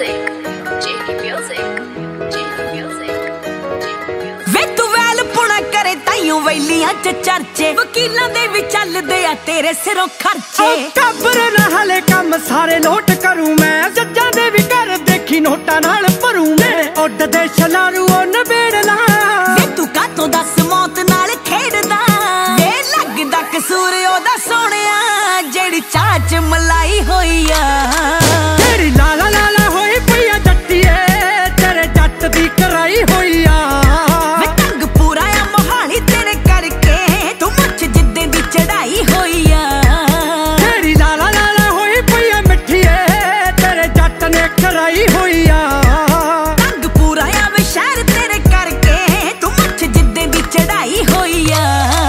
music, JD music, JD music, JD music। ਵੇ ਤੂੰ well ਪੁਣਾ ਕਰੇ ਤਾਈਓ ਵੈਲੀਆਂ ਚ ਚਰਚੇ, ਵਕੀਲਾਂ ਦੇ ਵੀ ਚੱਲਦੇ ਆ ਤੇਰੇ ਸਿਰੋਂ ਖਰਚੇ। ਟੱਬਰ ਨਾ ਹਲੇ ਕੰਮ ਸਾਰੇ ਨੋਟ ਕਰੂੰ ਮੈਂ, ਜੱਜਾਂ ਦੇ ਵੀ ਘਰ ਦੇਖੀ ਨੋਟਾਂ ਨਾਲ ਭਰੂ ਮੈਂ। ਉੱਡਦੇ ਛਲਾਰੂ ਉਹ ਨਵੇੜ ਲਾ, ਵੇ ਤੂੰ ਕਾਤੋਂ ਦੱਸ ਮੌਤ ਨਾਲ ਖੇਡਦਾ। ਵੇ ਲੱਗਦਾ ਕਸੂਰ ਉਹਦਾ ਸੋਹਣਿਆ, ਜਿਹੜੀ ਚਾਹ ਚ ਮਲਾਈ ਹੋਈ ਆ। ਤੇਰੀ ਲਾਲਾ ਲਾਲਾ ਹੋਈ ਪਈ ਆ ਜੱਟੀਏ, ਤੇਰੇ ਜੱਟ ਦੀ ਕਰਾਈ ਹੋਈ ਆ। ਵੇ ਟੰਗ ਪੂਰਾ ਆ ਮੋਹਾਲੀ ਤੇਰੇ ਕਰਕੇ, ਤੂੰ ਮੁੱਛ ਜਿੱਦੇ ਦੀ ਚੜਾਈ ਹੋਈ ਆ। ਤੇਰੀ ਲਾਲਾ ਲਾਲਾ ਹੋਈ ਪਈ ਆ ਮਿੱਠੀਏ, ਤੇਰੇ ਜੱਟ ਨੇ ਕਰਾਈ ਹੋਈ ਆ। ਟੰਗ ਪੂਰਾ ਆ ਵੇ ਸ਼ਹਿਰ ਤੇਰੇ ਕਰਕੇ, ਤੂੰ ਮੁੱਛ ਜਿੱਦੇ ਦੀ ਚੜਾਈ ਹੋਈ ਆ।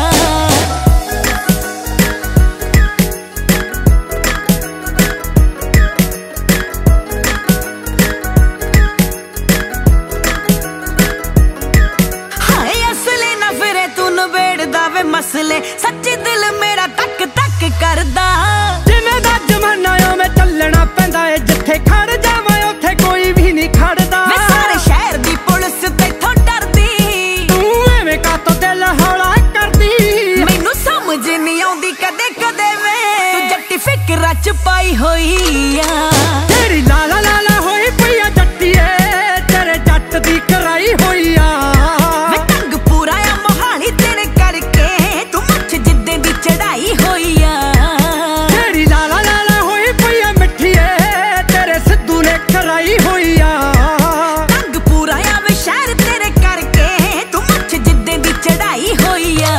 ਮਸਲੇ ਸੱਚੇ ਦਿਲ ਮੇਰਾ ਤੱਕ ਤੱਕ ਕਰਦਾ। ਜਿਵੇਂ ਦਾ ਜ਼ਮਾਨਾ ਓਵੇਂ ਚੱਲਣਾ ਪੈਂਦਾ ਏ, ਜਿੱਥੇ ਖੜ ਜਾਵਾਂ ਉੱਥੇ ਕੋਈ ਵੀ ਨਹੀਂ ਖੜਦਾ। ਵੇ ਸਾਰੇ ਸ਼ਹਿਰ ਦੀ ਪੁਲਿਸ ਤੇਥੋਂ ਡਰਦੀ, ਤੂੰ ਐਵੇਂ ਕਾਤੋਂ ਦਿਲ ਹੌਲਾ ਕਰਦੀ। ਮੈਨੂੰ ਸਮਝ ਨਹੀਂ ਆਉਂਦੀ ਕਦੇ ਕਦੇ ਵੇ, ਤੂੰ ਜੱਟੀ ਫਿਕਰਾਂ ਚ ਪਾਈ ਹੋਈ ਆ। ਤੇਰੀ ਲਾਲਾ ਲਾਲਾ ਹੋਈ ਪਈ ਆ ਜੱਟੀਏ, ਤੇਰੇ ਜੱਟ ਦੀ ਕਰਾਈ ਹੋਈ ਆ। ਵੇ ਟੰਗ ਪੂਰਾ ਆ ਮੋਹਾਲੀ ਤੇਰੇ ਕਰਕੇ, ਤੂੰ ਮੁੱਛ ਜਿੱਦੇ ਦੀ ਚੜਾਈ ਹੋਈ ਆ। ਤੇਰੀ ਲਾਲਾ ਲਾਲਾ ਹੋਈ ਪਈ ਆ ਮਿੱਠੀਏ, ਤੇਰੇ ਸਿੱਧੂ ਨੇ ਕਰਾਈ ਹੋਈ ਆ। ਟੰਗ ਪੂਰਾ ਆ ਵੇ ਸ਼ਹਿਰ ਤੇਰੇ ਕਰਕੇ, ਤੂੰ ਮੁੱਛ ਜਿੱਦੇ ਦੀ ਚੜਾਈ ਹੋਈ ਆ।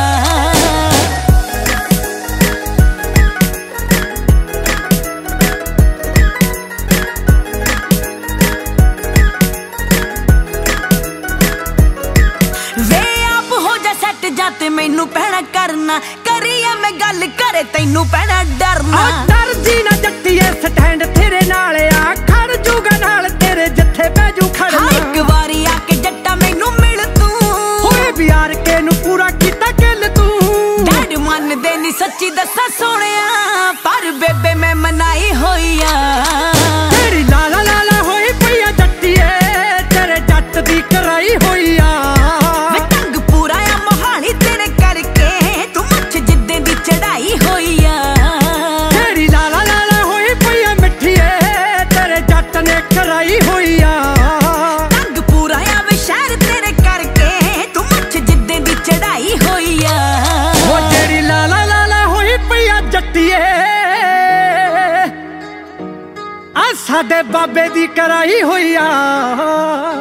ਤੇ ਮੈਨੂੰ ਪੈਣਾ ਕਰਨਾ, ਕਰੀਏ ਮੈਂ ਗੱਲ ਕਰੇ ਤੈਨੂੰ ਪੈਣਾ ਡਰਨਾ। ਡਰ ਜੀ ਨਾ ਜੱਟੀਏ, ਸਟੈਂਡ ਤੇਰੇ ਨਾਲ ਆ, ਖੜ ਜੂਗਾ ਨਾਲ ਤੇਰੇ ਜਿੱਥੇ ਬਹਿ ਜੂ ਖੜਨਾ। ਇੱਕ ਵਾਰੀ ਆ ਕੇ ਜੱਟਾ ਮੈਨੂੰ ਮਿਲ ਤੂੰ, ਹੋਏ ਬਿਆਰ ਕੇ ਨੂੰ ਪੂਰਾ ਕੀਤਾ ਕਿਲ ਤੂੰ। ਡੈਡ ਮੰਨਦੇ ਨੀ ਸੱਚੀ ਦੱਸਾਂ ਸੋਹਣਿਆ, ਪਰ ਬੇਬੇ ਮੈਂ ਮਨਾਈ ਹੋਈ ਆ। ਤੇਰੀ ਲਾਲਾ ਲਾਲਾ ਹੋਈ ਪਈ ਆ ਜੱਟੀਏ, ਤੇਰੇ ਜੱਟ ਦੀ ਕਰਾਈ ਹੋਈ ਆ। ਹੋਈ ਆ। ਤੇਰੀ ਲਾਲਾ ਲਾਲਾ ਹੋਈ ਪਈ ਆ ਮਿੱਠੀਏ, ਤੇਰੇ ਜੱਟ ਨੇ ਕਰਾਈ ਹੋਈ ਆ। ਟੰਗ ਪੂਰਾ ਆ ਵੇ ਸ਼ਹਿਰ ਤੇਰੇ ਕਰਕੇ, ਤੂੰ ਮੁੱਛ ਜਿੱਦੇ ਦੀ ਚੜਾਈ ਹੋਈ ਆ। ਉਹ ਤੇਰੀ ਲਾਲਾ ਲਾਲਾ ਹੋਈ ਪਈ ਆ ਜੱਟੀਏ, ਆ ਸਾਡੇ ਬਾਬੇ ਦੀ ਕਰਾਈ ਹੋਈ ਆ।